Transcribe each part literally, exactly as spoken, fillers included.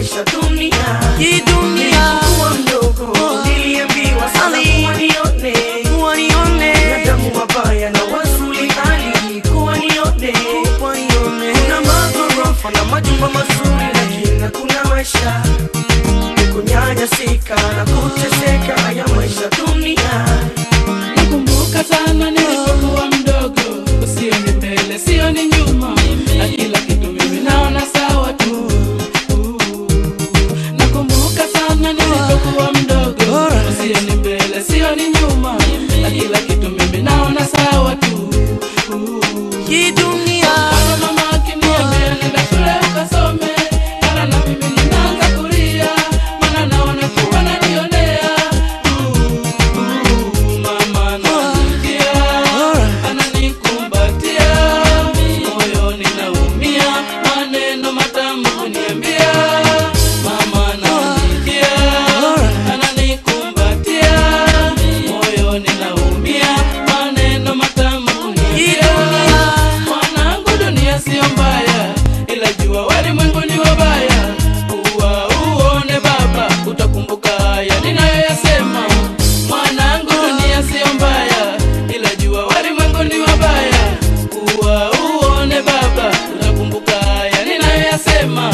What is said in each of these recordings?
maisha dunia. Hii dunia kuwa mdogo niliambiwa sana kuwa nione, kuwa nione na damu mabaya na wazuri hali kuwa nione, kuwa nione. kuna magorofa na majumba mazuri lakini hakuna maisha, kunyanyasika na kuteseka haya maisha dunia. Nakumbuka sana nilipokuwa mdogo, usioni mbele sioni nyuma, na kila kitu mimi naona sawa tu. Nakumbuka sana nilipokuwa mdogo, usioni mbele sioni nyuma, na kila kitu mimi naona sawa tu. Hii dunia Baba mama akiniambia nenda shule ukasome, kana na mimi ninaanza kulia, maana naona kuwa nanionea. Mama ananitia, ananikumbatia, moyoni naumia, maneno matamu kuniambia. Mama ananitia, ananikumbatia, moyoni naumia, maneno matamu kuniambia. Mwanangu, dunia sio mbaya, ila jua walimwengu ni wabaya. Uwa uone baba, utakumbuka haya ninayoyasema. Mwanangu, dunia sio mbaya, ila jua walimwengu ni wabaya. Uwa uone baba, utakumbuka haya ninayoyasema.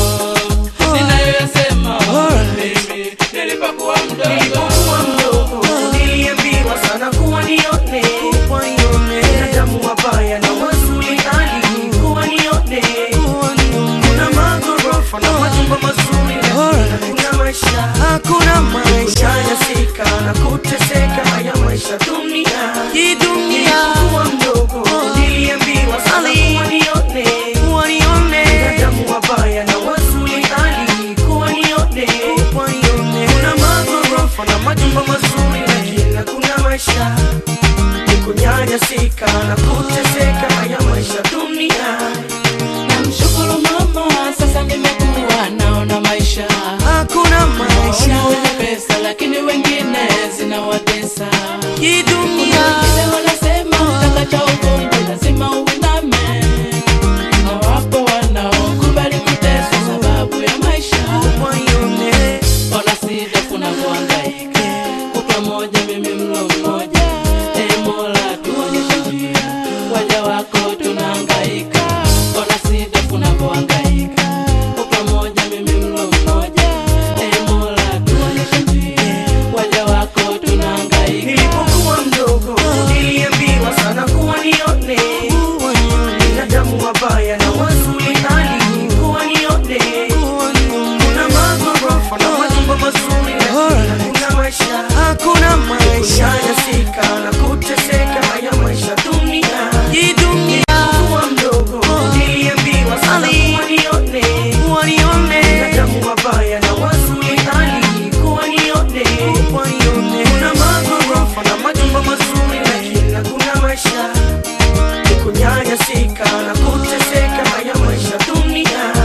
Ninayoyasema mimi nilipokuwa mdogo. Nilipokuwa mdogo niliambiwa sana kuwa nione, kuwa nione na damu mabaya na wazuri hali kuwa nione, kuwa nione. kuna magorofa na majumba mazuri lakini hakuna maisha, Hakuna maisha kunyanyasika na kuteseka haya maisha dunia. hii dunia Nilipokuwa mdogo niliambiwa sana kuwa nione, kuwa nione na damu mabaya na wazuri hali kuwa nione, kuwa nione. kuna magorofa na majumba mazuri lakini hakuna maisha, kunyanyasika na kuteseka haya maisha dunia. Namshukuru mama, sasa nimekuwa naona maisha. Hakuna maisha Naona wenye pesa lakini wengine zinawatesa. hii dunia Wengine wanasema utakacha ugongo lazima uiname, na wapo wanaokubali kuteswa sababu ya maisha. kuwa nione Ona sidafu na kuhangaika, kwa pamoja mimi mlo mmoja. Ee Mola tuonyeshe njia, waja wako tunahangaika. Ona sidafu na kuhangaika, kwa pamoja mimi mlo mmoja. Ee Mola tuonyeshe njia, waja wako tunahangaika. Nilipokuwa mdogo niliambiwa sana kuwa nione, kuwa nione na damu mabaya na wazuri hali kuwa nione, kuwa nione. kuna magorofa na majumba mazuri lakini hakuna maisha, Hakuna maisha kunyanyasika na kuteseka haya maisha dunia. hii dunia Kuwa mdogo niliambiwa sana kuwa nione, kuwa nione na damu mabaya na wazuri hali kuwa nione, kuwa nione. kuna magorofa na majumba mazuri lakini hakuna maisha, kunyanyasika na kuteseka haya maisha dunia.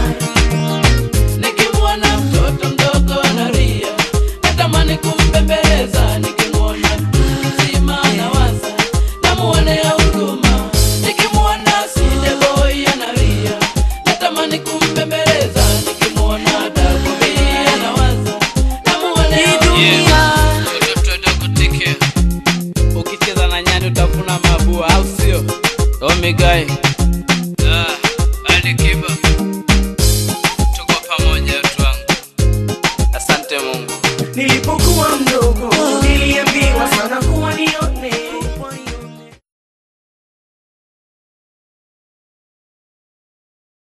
Nikimwona mtoto mdogo analia, natamani kumbembeleza. Nikimwona mtu mzima anawaza, namuonea huruma. Nikimwona Side Boy analia, natamani kumbembeleza. Nikimwona Dago B anawaza, namuonea Hii huruma. dunia Mtoto dogo teke, ukicheza na nyani utavuna mabua, au sio? Omegai ah, Alikiba, tuko pamoja watu wangu. Asante Mungu. Nilipo